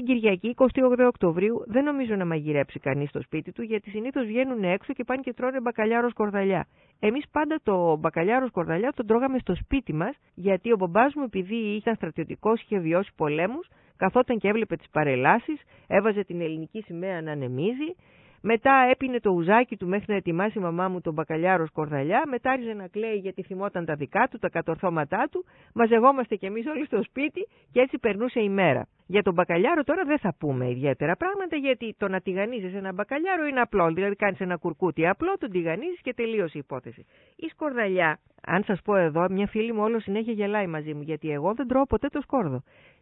Κυριακή, 28 Οκτωβρίου, δεν νομίζω να μαγειρέψει κανείς στο σπίτι του, γιατί συνήθως βγαίνουν έξω και πάνε και τρώνε μπακαλιάρο σκορδαλιά. Εμείς πάντα το μπακαλιάρο σκορδαλιά τον τρώγαμε στο σπίτι μας, γιατί ο μπαμπάς μου, επειδή ήταν στρατιωτικός, είχε βιώσει πολέμους, καθόταν και έβλεπε τις παρελάσεις, έβαζε την ελληνική σημαία να ανεμίζει. Μετά έπινε το ουζάκι του μέχρι να ετοιμάσει η μαμά μου τον μπακαλιάρο σκορδαλιά. Μετά άρχιζε να κλαίει γιατί θυμόταν τα δικά του, τα κατορθώματά του. Μαζευόμαστε κι εμείς όλοι στο σπίτι και έτσι περνούσε η μέρα. Για τον μπακαλιάρο τώρα δεν θα πούμε ιδιαίτερα πράγματα, γιατί το να τηγανίζεις ένα μπακαλιάρο είναι απλό. Δηλαδή κάνεις ένα κουρκούτι απλό, τον τηγανίζεις και τελείωσε η υπόθεση. Η σκορδαλιά, αν σας πω εδώ, μια φίλη μου όλο συνέχεια γελάει μαζί μου, γιατί εγώ δεν τρώω ποτέ το σκόρδο.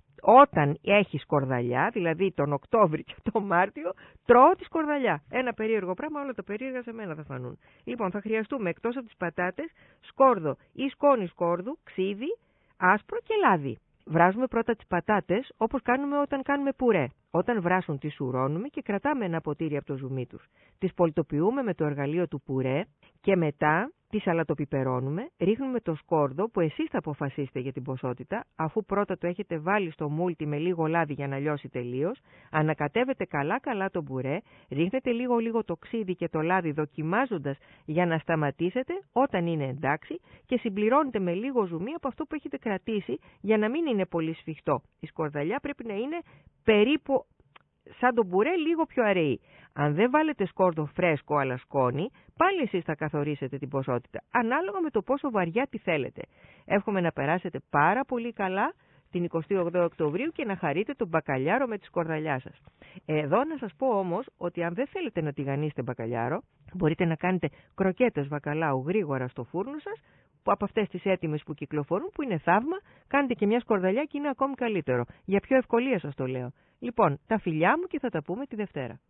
Όταν έχει σκορδαλιά, δηλαδή τον Οκτώβρη και τον Μάρτιο, τρώω τη σκορδαλιά. Ένα περίεργο πράγμα, όλα τα περίεργα σε μένα θα φανούν. Λοιπόν, θα χρειαστούμε εκτός από τις πατάτες, σκόρδο ή σκόνη σκόρδου, ξύδι, άσπρο και λάδι. Βράζουμε πρώτα τις πατάτες όπως κάνουμε όταν κάνουμε πουρέ. Όταν βράσουν τις σουρώνουμε και κρατάμε ένα ποτήρι από το ζουμί τους. Τις πολτοποιούμε με το εργαλείο του πουρέ και μετά τις σαλατοπιπερώνουμε, ρίχνουμε το σκόρδο που εσείς θα αποφασίσετε για την ποσότητα, αφού πρώτα το έχετε βάλει στο μούλτι με λίγο λάδι για να λιώσει τελείως, ανακατεύετε καλά το πουρέ, ρίχνετε λίγο το ξύδι και το λάδι δοκιμάζοντας για να σταματήσετε όταν είναι εντάξει και συμπληρώνετε με λίγο ζουμί από αυτό που έχετε κρατήσει για να μην είναι πολύ σφιχτό. Η σκορδαλιά πρέπει να είναι περίπου σαν το μπουρέ, λίγο πιο αραιή. Αν δεν βάλετε σκόρδο φρέσκο αλλά σκόνη, πάλι εσείς θα καθορίσετε την ποσότητα, ανάλογα με το πόσο βαριά τη θέλετε. Εύχομαι να περάσετε πάρα πολύ καλά την 28 Οκτωβρίου και να χαρείτε τον μπακαλιάρο με τη σκορδαλιά σας. Εδώ να σας πω όμως ότι αν δεν θέλετε να τηγανίσετε μπακαλιάρο, μπορείτε να κάνετε κροκέτες μπακαλάου γρήγορα στο φούρνο σας, που από αυτές τις έτοιμες που κυκλοφορούν, που είναι θαύμα, κάνετε και μια σκορδαλιά και είναι ακόμη καλύτερο. Για πιο ευκολία σας το λέω. Λοιπόν, τα φιλιά μου και θα τα πούμε τη Δευτέρα.